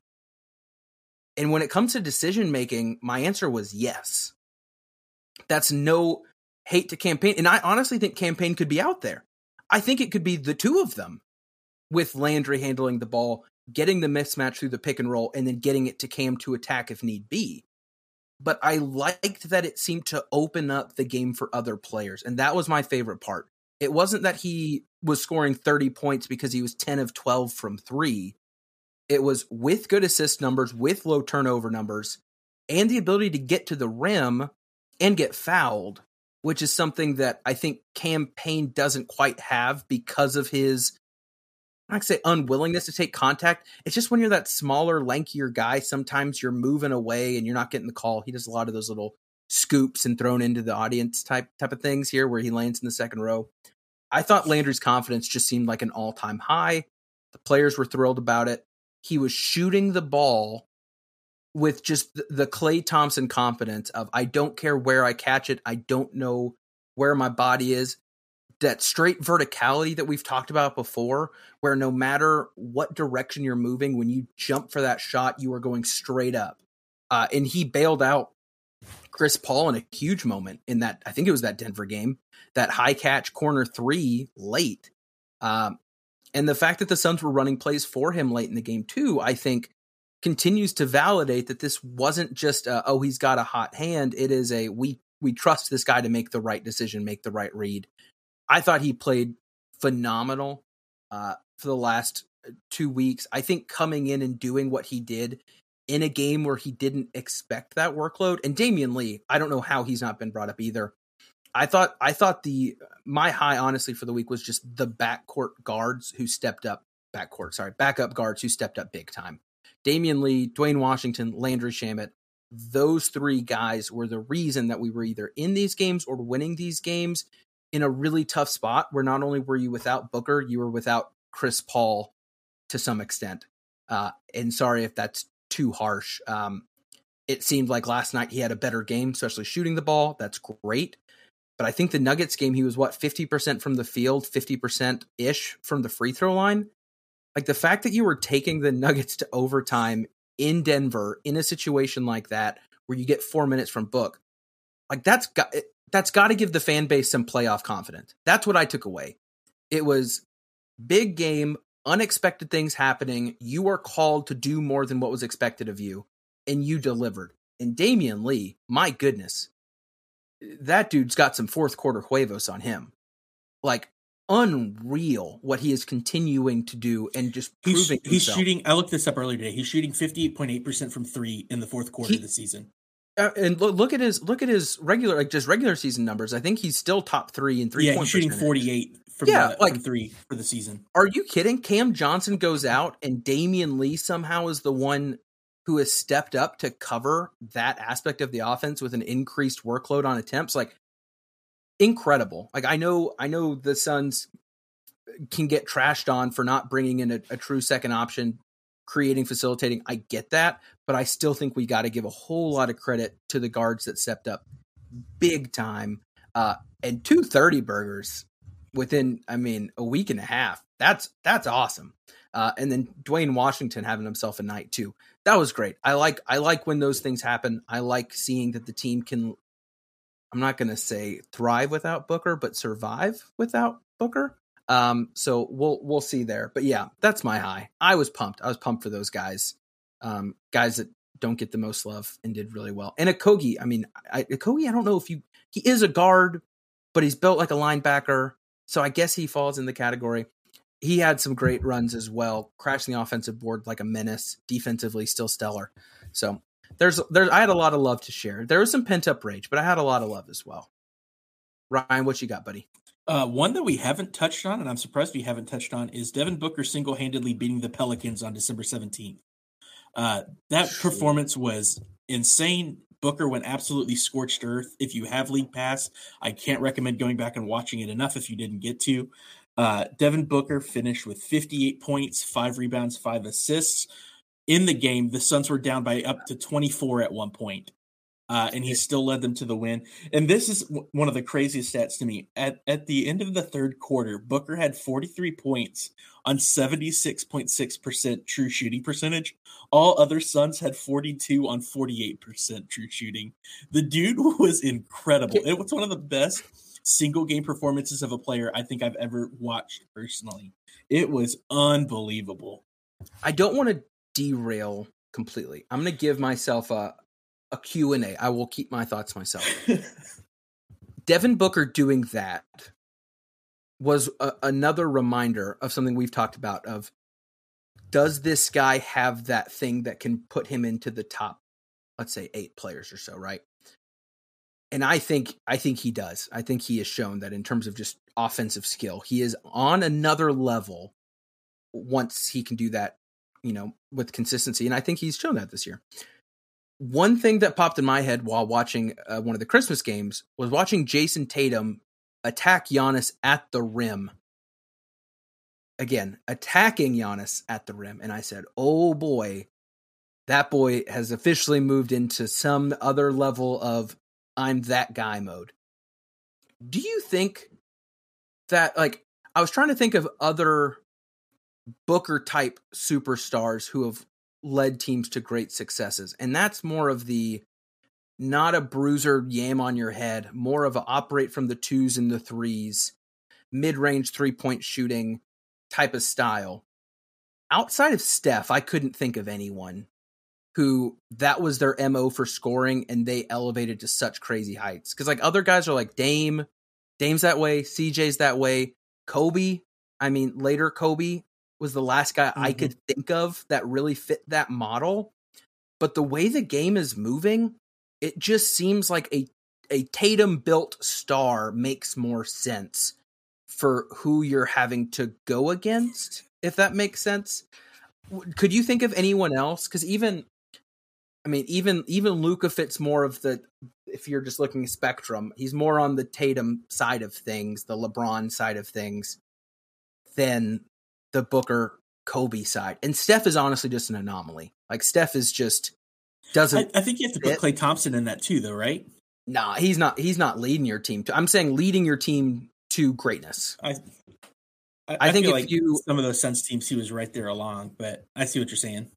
And when it comes to decision making, my answer was yes. That's no hate to Campaign. And I honestly think Campaign could be out there. I think it could be the two of them with Landry handling the ball, getting the mismatch through the pick and roll, and then getting it to Cam to attack if need be. But I liked that it seemed to open up the game for other players. And that was my favorite part. It wasn't that he was scoring thirty points because he was ten of twelve from three. It was with good assist numbers, with low turnover numbers, and the ability to get to the rim and get fouled, which is something that I think Campaign doesn't quite have because of his, I don't say unwillingness to take contact. It's just when you're that smaller, lankier guy, sometimes you're moving away and you're not getting the call. He does a lot of those little scoops and thrown into the audience type type of things here where he lands in the second row. I thought Landry's confidence just seemed like an all-time high. The players were thrilled about it. He was shooting the ball with just the Klay Thompson confidence of, I don't care where I catch it. I don't know where my body is. That straight verticality that we've talked about before, where no matter what direction you're moving, when you jump for that shot, you are going straight up. Uh, and he bailed out Chris Paul in a huge moment in that, I think it was that Denver game, that high catch corner three late. Um, and the fact that the Suns were running plays for him late in the game too, I think continues to validate that this wasn't just a, oh, he's got a hot hand. It is a, we, we trust this guy to make the right decision, make the right read. I thought he played phenomenal uh, for the last two weeks. I think coming in and doing what he did in a game where he didn't expect that workload. And Damian Lee, I don't know how he's not been brought up either. I thought, I thought the, my high honestly for the week was just the backcourt guards who stepped up, backcourt, sorry, backup guards who stepped up big time. Damian Lee, Dwayne Washington, Landry Shamet, those three guys were the reason that we were either in these games or winning these games in a really tough spot where not only were you without Booker, you were without Chris Paul to some extent. Uh, and sorry if that's too harsh. Um, it seemed like last night he had a better game, especially shooting the ball. That's great. But I think the Nuggets game, he was what, fifty percent from the field, fifty percent ish from the free throw line. Like the fact that you were taking the Nuggets to overtime in Denver in a situation like that, where you get four minutes from Book, like that's got, that's got to give the fan base some playoff confidence. That's what I took away. It was big game, unexpected things happening. You are called to do more than what was expected of you, and you delivered. And Damian Lee, my goodness, that dude's got some fourth quarter huevos on him. Like unreal what he is continuing to do and just proving he's, he's himself. shooting. I looked this up earlier today. He's shooting fifty-eight point eight percent from three in the fourth quarter He- of the season. Uh, and look, look at his look at his regular, like just regular season numbers. I think he's still top three in three. Yeah, point he's shooting percentage. forty-eight from, Yeah, the, like- from three for the season. Are you kidding? Cam Johnson goes out and Damian Lee somehow is the one who has stepped up to cover that aspect of the offense with an increased workload on attempts. Like incredible. Like I know, I know the Suns can get trashed on for not bringing in a, a true second option, creating, facilitating. I get that, but I still think we got to give a whole lot of credit to the guards that stepped up big time. Uh, and two thirty burgers within, I mean, a week and a half. That's, that's awesome. Uh, and then Dwayne Washington having himself a night too. That was great. I like, I like when those things happen. I like seeing that the team can, I'm not going to say thrive without Booker, but survive without Booker. Um, so we'll, we'll see there, but yeah, that's my high. I was pumped. I was pumped for those guys. Um, guys that don't get the most love and did really well. And Okogie, I mean, I, Okogie, I don't know if you, he is a guard, but he's built like a linebacker. So I guess he falls in the category. He had some great runs as well, crashing the offensive board like a menace, defensively still stellar. So there's, there's, I had a lot of love to share. There was some pent up rage, but I had a lot of love as well. Ryan, what you got, buddy? Uh, one that we haven't touched on, and I'm surprised we haven't touched on, is Devin Booker single-handedly beating the Pelicans on December seventeenth. Uh, that Sure. performance was insane. Booker went absolutely scorched earth. If you have League Pass, I can't recommend going back and watching it enough if you didn't get to. Uh, Devin Booker finished with fifty-eight points, five rebounds, five assists. In the game, the Suns were down by up to twenty-four at one point. Uh, and he still led them to the win. And this is w- one of the craziest stats to me. At at the end of the third quarter, Booker had forty-three points on seventy-six point six percent true shooting percentage. All other Suns had forty-two on forty-eight percent true shooting. The dude was incredible. It was one of the best single game performances of a player I think I've ever watched personally. It was unbelievable. I don't want to derail completely. I'm going to give myself a, a Q and A. I will keep my thoughts myself. Devin Booker doing that was a, another reminder of something we've talked about of, does this guy have that thing that can put him into the top, let's say eight players or so, right? And I think, I think he does. I think he has shown that in terms of just offensive skill, he is on another level once he can do that, you know, with consistency. And I think he's shown that this year. One thing that popped in my head while watching uh, one of the Christmas games was watching Jason Tatum attack Giannis at the rim. Again, attacking Giannis at the rim. And I said, oh boy, that boy has officially moved into some other level of I'm that guy mode. Do you think that, like, I was trying to think of other Booker type superstars who have led teams to great successes. And that's more of the, not a bruiser yam on your head, more of a operate from the twos and the threes, mid-range three-point shooting type of style. Outside of Steph, I couldn't think of anyone who that was their M O for scoring and they elevated to such crazy heights. Because like other guys are like Dame, Dame's that way, C J's that way, Kobe. I mean, later Kobe was the last guy mm-hmm. I could think of that really fit that model. But the way the game is moving, it just seems like a, a Tatum-built star makes more sense for who you're having to go against, if that makes sense. Could you think of anyone else? Because even, I mean, even even Luka fits more of the, if you're just looking at spectrum, he's more on the Tatum side of things, the LeBron side of things, than the Booker Kobe side. And Steph is honestly just an anomaly. Like Steph is just doesn't. I, I think you have to put Klay Thompson in that too, though, right? Nah, he's not. He's not leading your team. To, I'm saying leading your team to greatness. I, I, I think feel if like you some of those Suns teams, he was right there along. But I see what you're saying.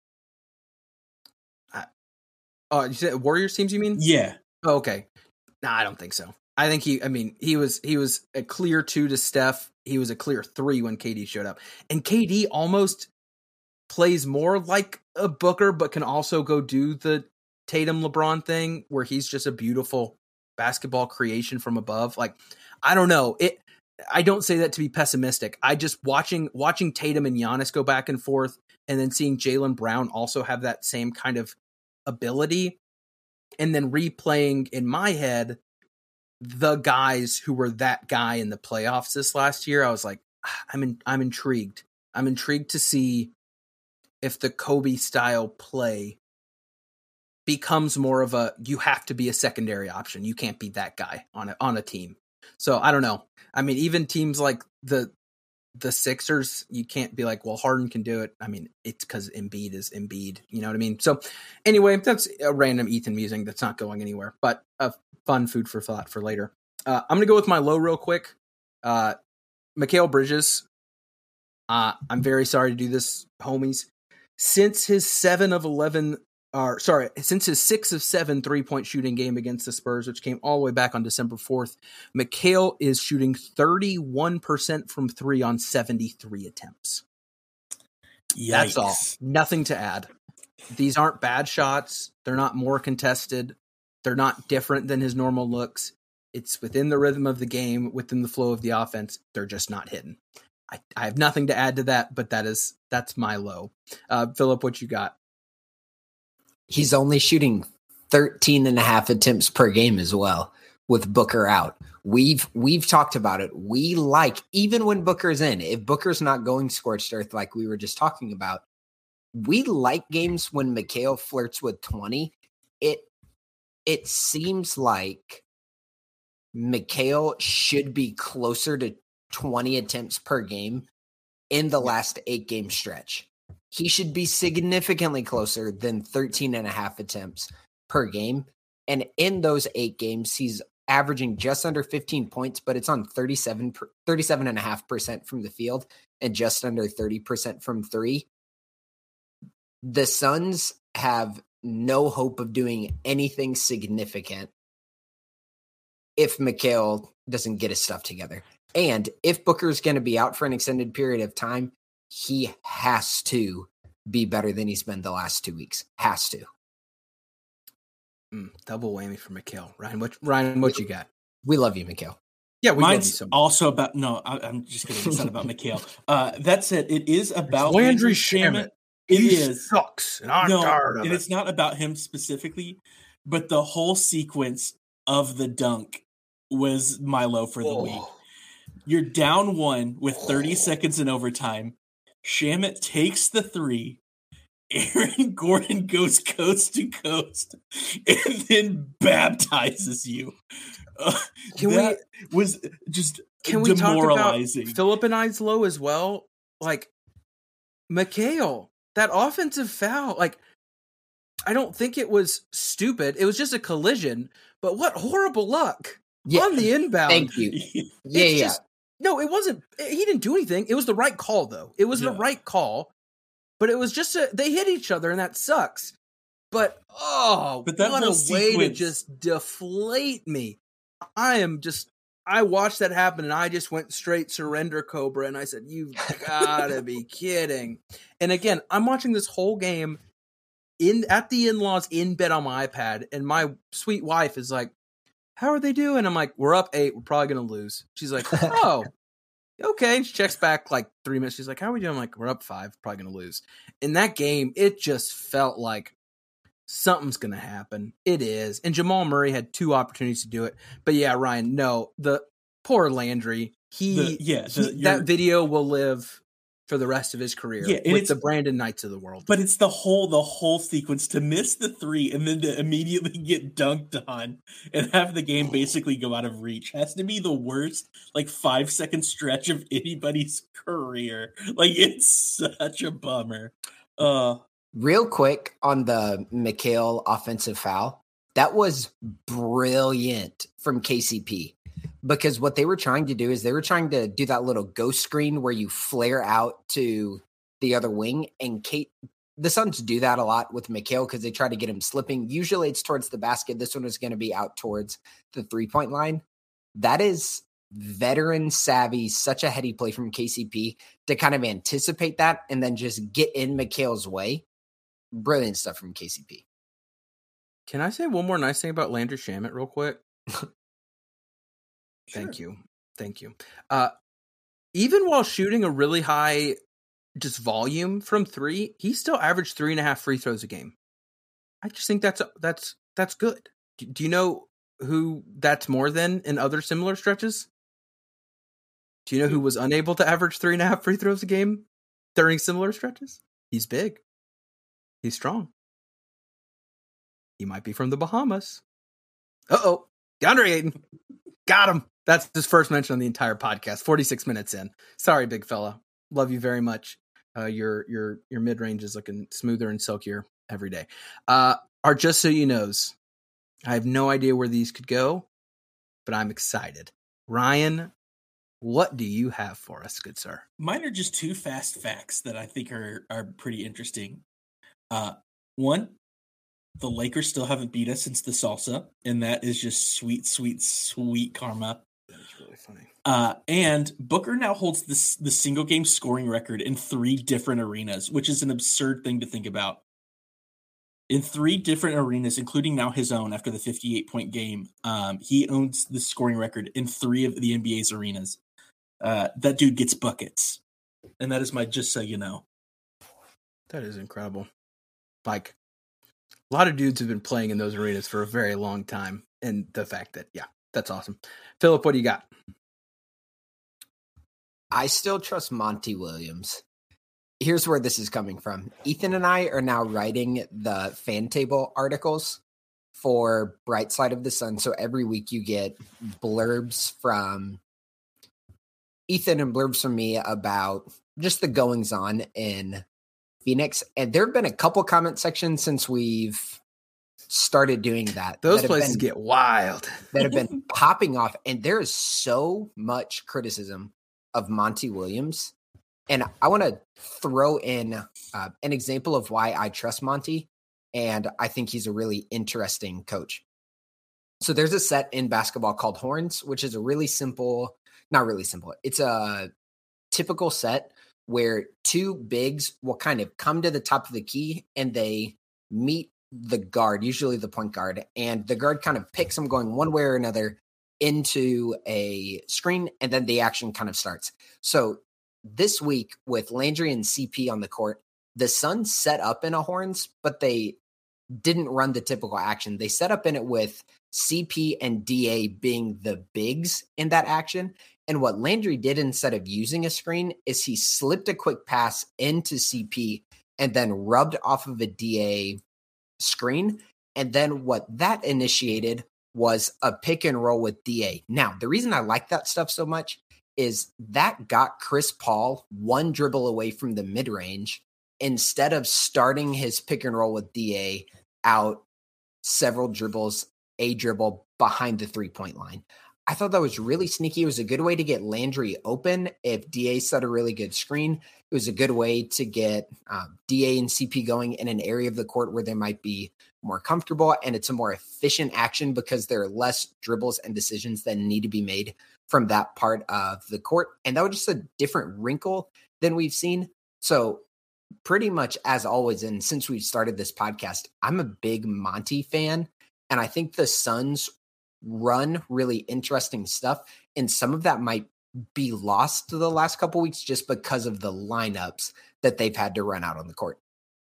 Oh, uh, you said Warriors teams? You mean? Yeah. Oh, okay. No, nah, I don't think so. I think he. I mean, he was he was a clear two to Steph. He was a clear three when K D showed up, and K D almost plays more like a Booker, but can also go do the Tatum LeBron thing where he's just a beautiful basketball creation from above. Like, I don't know it. I don't say that to be pessimistic. I just watching watching Tatum and Giannis go back and forth, and then seeing Jaylen Brown also have that same kind of ability, and then replaying in my head the guys who were that guy in the playoffs this last year. I was like, I'm in, I'm intrigued. I'm intrigued to see if the Kobe style play becomes more of a, you have to be a secondary option. You can't be that guy on a, on a team. So I don't know. I mean, even teams like the, the Sixers, you can't be like, well, Harden can do it. I mean, it's because Embiid is Embiid. You know what I mean? So anyway, that's a random Ethan musing that's not going anywhere, but a fun food for thought for later. Uh, I'm going to go with my low real quick. Uh, Mikal Bridges. Uh, I'm very sorry to do this, homies. Since his seven of eleven, or sorry, since his six of seven three-point shooting game against the Spurs, which came all the way back on December fourth, Mikal is shooting thirty-one percent from three on seventy-three attempts. Yikes. That's all. Nothing to add. These aren't bad shots. They're not more contested. They're not different than his normal looks. It's within the rhythm of the game, within the flow of the offense. They're just not hidden. I, I have nothing to add to that, but that is that's my low. Uh, Philip, what you got? He's only shooting thirteen and a half attempts per game as well with Booker out. We've we've talked about it. We like, even when Booker's in, if Booker's not going scorched earth like we were just talking about, we like games when Mikal flirts with twenty. It it seems like Mikal should be closer to twenty attempts per game in the last eight game stretch. He should be significantly closer than thirteen and a half attempts per game. And in those eight games, he's averaging just under fifteen points, but it's on thirty-seven, thirty-seven and a half percent from the field and just under thirty percent from three. The Suns have no hope of doing anything significant if Mikal doesn't get his stuff together. And if Booker's going to be out for an extended period of time, he has to be better than he's been the last two weeks. Has to. Mm, double whammy for Mikal. Ryan, what Ryan, what you got? We love you, Mikal. Yeah, we Mine's love you so much. Also about no, I, I'm just kidding. It's not about Mikal. Uh, that said, it is about Landry Shamet. It he is sucks, and I'm no, tired of and it. It's not about him specifically, but the whole sequence of the dunk was my low for the oh. week. You're down one with thirty oh. seconds in overtime. Shamet takes the three. Aaron Gordon goes coast to coast and then baptizes you. Uh, can that we, was just can we demoralizing. Talk about Philip and I's low as well? Like, Mikal, that offensive foul, like, I don't think it was stupid. It was just a collision, but what horrible luck yeah. on the inbound. Thank you. yeah, it's yeah. Just, no, it wasn't. He didn't do anything. It was the right call, though. It was yeah. the right call, but it was just a, they hit each other, and that sucks. But oh, but that what whole a way sequence... to just deflate me. I am just, I watched that happen and I just went straight surrender Cobra. And I said, you've gotta be kidding. And again, I'm watching this whole game in at the in-laws in bed on my iPad. And my sweet wife is like, how are they doing? I'm like, we're up eight. We're probably going to lose. She's like, oh, okay. And she checks back like three minutes. She's like, how are we doing? I'm like, we're up five. Probably going to lose. In that game, it just felt like something's going to happen. It is. And Jamal Murray had two opportunities to do it. But yeah, Ryan, no, the poor Landry, he, the, yeah, the, he that video will live for the rest of his career yeah, and with it's the Brandon Knights of the world. But it's the whole the whole sequence to miss the three and then to immediately get dunked on and have the game basically go out of reach has to be the worst like five second stretch of anybody's career. Like it's such a bummer. Uh Real quick on the Mikal offensive foul, that was brilliant from K C P. Because what they were trying to do is they were trying to do that little ghost screen where you flare out to the other wing. And Kate, the Suns do that a lot with Mikal because they try to get him slipping. Usually it's towards the basket. This one is going to be out towards the three-point line. That is veteran savvy, such a heady play from K C P to kind of anticipate that and then just get in Mikal's way. Brilliant stuff from K C P. Can I say one more nice thing about Landry Shamet real quick? Thank you. Thank you. Uh, even while shooting a really high just volume from three, he still averaged three and a half free throws a game. I just think that's that's that's good. Do, do you know who that's more than in other similar stretches? Do you know who was unable to average three and a half free throws a game during similar stretches? He's big. He's strong. He might be from the Bahamas. Uh-oh. DeAndre Ayton. Got him. That's his first mention on the entire podcast. forty-six minutes in. Sorry, big fella. Love you very much. Uh, your your your mid range is looking smoother and silkier every day. Uh, our Just So You Knows. I have no idea where these could go, but I'm excited. Ryan, what do you have for us, good sir? Mine are just two fast facts that I think are are pretty interesting. Uh, one, the Lakers still haven't beat us since the salsa, and that is just sweet, sweet, sweet karma. That's really funny. Uh, and Booker now holds this the single game scoring record in three different arenas, which is an absurd thing to think about. In three different arenas, including now his own after the fifty-eight point game, um, he owns the scoring record in three of the N B A's arenas. Uh, that dude gets buckets, and that is my just so you know. That is incredible. Like, a lot of dudes have been playing in those arenas for a very long time, and the fact that, yeah, that's awesome. Philip, what do you got? I still trust Monty Williams. Here's where this is coming from. Ethan and I are now writing the fan table articles for Bright Side of the Sun. So every week you get blurbs from Ethan and blurbs from me about just the goings on in Phoenix. And there have been a couple comment sections since we've started doing that. Those that places been, get wild. that have been popping off. And there is so much criticism of Monty Williams. And I want to throw in uh, an example of why I trust Monty. And I think he's a really interesting coach. So there's a set in basketball called Horns, which is a really simple, not really simple. It's a typical set where two bigs will kind of come to the top of the key and they meet the guard, usually the point guard. And the guard kind of picks them going one way or another into a screen. And then the action kind of starts. So this week with Landry and C P on the court, the Suns set up in a Horns, but they didn't run the typical action. They set up in it with C P and D A being the bigs in that action. And what Landry did instead of using a screen is he slipped a quick pass into C P and then rubbed off of a D A screen. And then what that initiated was a pick and roll with D A. Now, the reason I like that stuff so much is that got Chris Paul one dribble away from the mid-range instead of starting his pick and roll with D A out several dribbles, a dribble behind the three-point line. I thought that was really sneaky. It was a good way to get Landry open. If D A set a really good screen, it was a good way to get um, D A and C P going in an area of the court where they might be more comfortable. And it's a more efficient action because there are less dribbles and decisions that need to be made from that part of the court. And that was just a different wrinkle than we've seen. So pretty much as always, and since we've started this podcast, I'm a big Monty fan. And I think the Suns run really interesting stuff. And some of that might be lost to the last couple weeks just because of the lineups that they've had to run out on the court.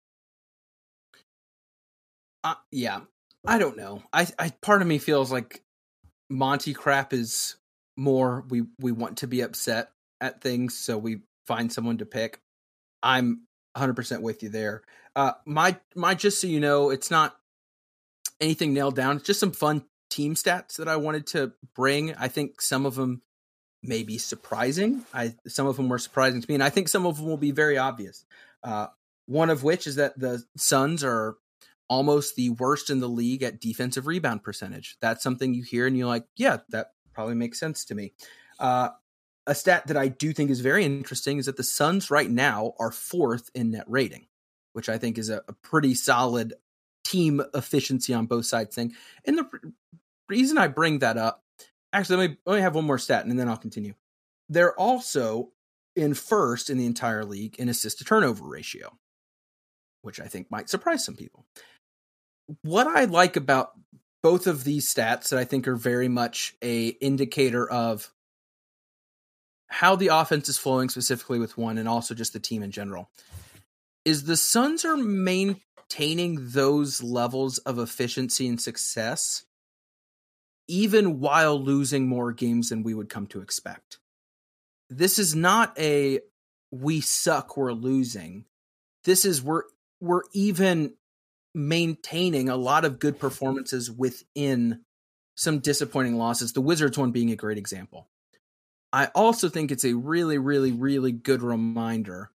Uh, yeah, I don't know. I, I part of me feels like Monty crap is more we we want to be upset at things, so we find someone to pick. I'm one hundred percent with you there. Uh, my my just so you know, it's not anything nailed down. It's just some fun team stats that I wanted to bring. I think some of them may be surprising. I some of them were surprising to me, and I think some of them will be very obvious. Uh, one of which is that the Suns are almost the worst in the league at defensive rebound percentage. That's something you hear and you're like, yeah, that probably makes sense to me. Uh, a stat that I do think is very interesting is that the Suns right now are fourth in net rating, which I think is a, a pretty solid team efficiency on both sides thing. And the reason I bring that up, actually, let me, let me have one more stat and then I'll continue. They're also in first in the entire league in assist to turnover ratio, which I think might surprise some people. What I like about both of these stats that I think are very much a indicator of how the offense is flowing specifically with one and also just the team in general is the Suns are maintaining those levels of efficiency and success even while losing more games than we would come to expect. This is not a we suck, we're losing. This is we're we're even maintaining a lot of good performances within some disappointing losses, the Wizards one being a great example. I also think it's a really, really, really good reminder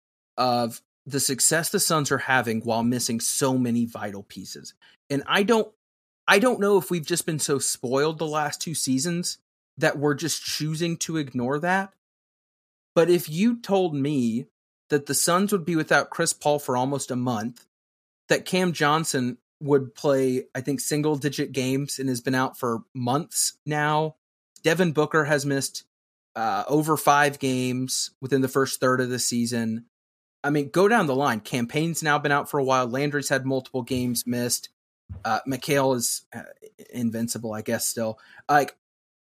of the success the Suns are having while missing so many vital pieces. And I don't, I don't know if we've just been so spoiled the last two seasons that we're just choosing to ignore that. But if you told me that the Suns would be without Chris Paul for almost a month, that Cam Johnson would play, I think, single-digit games and has been out for months now. Devin Booker has missed uh, over five games within the first third of the season. I mean, go down the line. Campaign's now been out for a while. Landry's had multiple games missed. Uh, Mikal is uh, invincible, I guess, still. Like,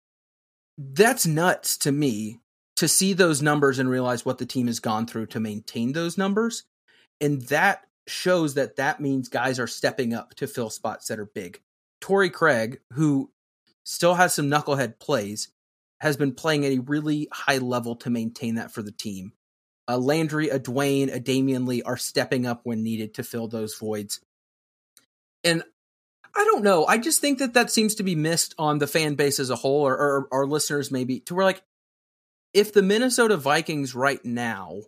that's nuts to me to see those numbers and realize what the team has gone through to maintain those numbers. And that shows that that means guys are stepping up to fill spots that are big. Torrey Craig, who still has some knucklehead plays, has been playing at a really high level to maintain that for the team. A Landry, a Dwayne, a Damian Lee are stepping up when needed to fill those voids. And I don't know. I just think that that seems to be missed on the fan base as a whole, or, or our listeners maybe, to where, like, if the Minnesota Vikings right now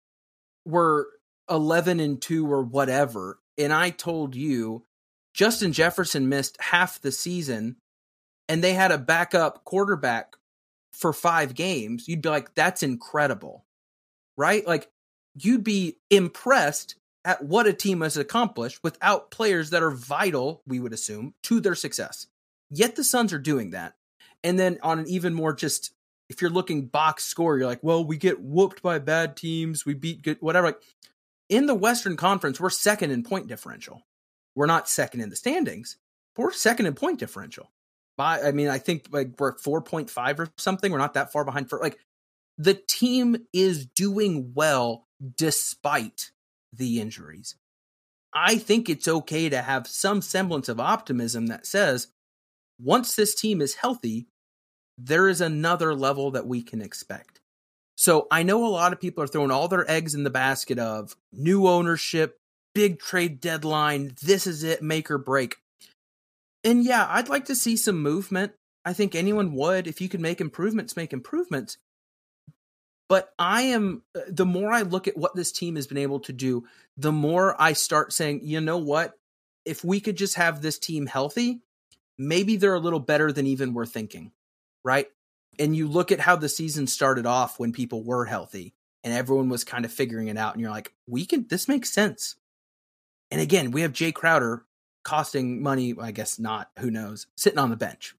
were eleven and two or whatever, and I told you Justin Jefferson missed half the season and they had a backup quarterback for five games, you'd be like, that's incredible, right? Like, you'd be impressed at what a team has accomplished without players that are vital, we would assume, to their success. Yet the Suns are doing that. And then on an even more just, if you're looking box score, you're like, well, we get whooped by bad teams, we beat good, whatever. Like, in the Western Conference, we're second in point differential. We're not second in the standings, but we're second in point differential. By, I mean, I think like we're four point five or something. We're not that far behind. For like, the team is doing well despite the injuries. I think it's okay to have some semblance of optimism that says, once this team is healthy, there is another level that we can expect. So I know a lot of people are throwing all their eggs in the basket of new ownership, big trade deadline, this is it, make or break. And yeah, I'd like to see some movement. I think anyone would. If you could make improvements, make improvements. But I am, the more I look at what this team has been able to do, the more I start saying, you know what? If we could just have this team healthy, maybe they're a little better than even we're thinking. right? And you look at how the season started off when people were healthy and everyone was kind of figuring it out. And you're like, we can, this makes sense. And again, we have Jay Crowder costing money. I guess not, who knows, sitting on the bench.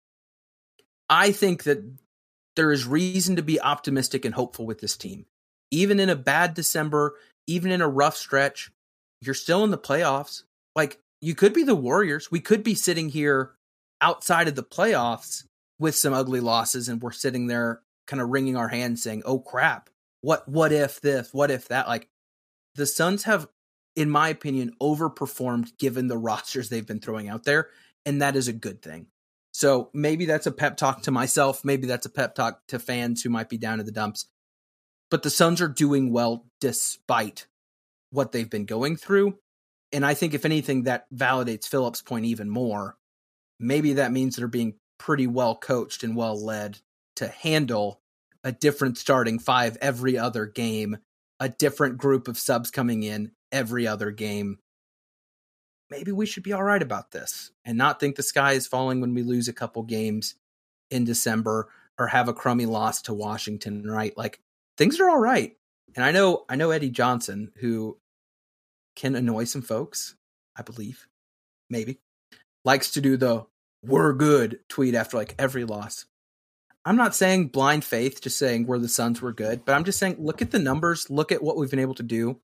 I think that there is reason to be optimistic and hopeful with this team. Even in a bad December, even in a rough stretch, you're still in the playoffs. Like, you could be the Warriors. We could be sitting here outside of the playoffs with some ugly losses, and we're sitting there kind of wringing our hands saying, oh crap, what, what if this, what if that? Like, the Suns have, in my opinion, overperformed given the rosters they've been throwing out there. And that is a good thing. So maybe that's a pep talk to myself. Maybe that's a pep talk to fans who might be down in the dumps. But the Suns are doing well despite what they've been going through. And I think if anything, that validates Philip's point even more. Maybe that means they're being pretty well coached and well led to handle a different starting five every other game, a different group of subs coming in every other game. Maybe we should be all right about this and not think the sky is falling when we lose a couple games in December or have a crummy loss to Washington, right? Like, things are all right. And I know, I know Eddie Johnson, who can annoy some folks, I believe, maybe, likes to do the "we're good" tweet after like every loss. I'm not saying blind faith, just saying we're the Suns, we're good, but I'm just saying, look at the numbers, look at what we've been able to do.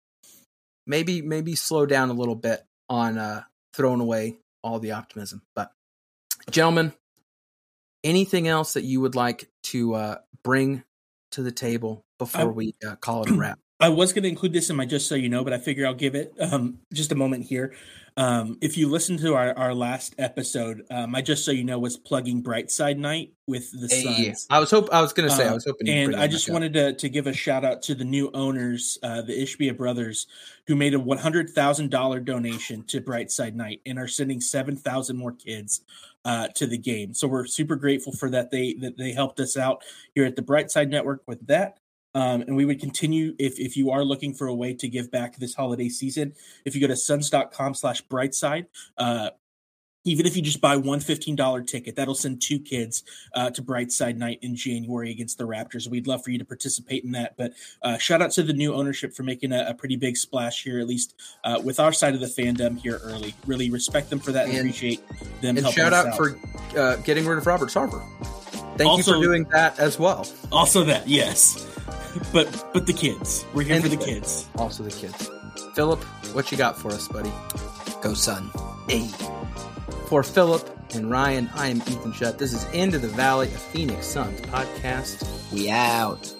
Maybe, maybe slow down a little bit on uh, throwing away all the optimism. But gentlemen, anything else that you would like to uh, bring to the table before I, we uh, call it a wrap? I was going to include this in my Just So You Know, but I figure I'll give it um, just a moment here. Um, if you listen to our, our last episode, uh, my Just So You Know was plugging Brightside Night with the hey, Suns. I was hope I was going to say uh, I was hoping, and I just wanted to to give a shout out to the new owners, uh, the Ishbia brothers, who made a one hundred thousand dollars donation to Brightside Night and are sending seven thousand more kids uh, to the game. So we're super grateful for that. They that they helped us out here at the Brightside Network with that. Um, and we would continue if, if you are looking for a way to give back this holiday season. If you go to suns.com slash brightside, uh, even if you just buy one fifteen dollars ticket, that'll send two kids uh, to Brightside Night in January against the Raptors. We'd love for you to participate in that. But uh, shout out to the new ownership for making a, a pretty big splash here, at least uh, with our side of the fandom here early. Really respect them for that and, and appreciate them and helping shout us out, out for uh, getting rid of Robert Sarver. Thank also, you for doing that as well. Also that, yes. But but the kids. We're here and for the kids. Also the kids. Philip, what you got for us, buddy? Go Sun. Hey. For Philip and Ryan, I am Ethan Shutt. This is Into the Valley, a Phoenix Suns podcast. We out.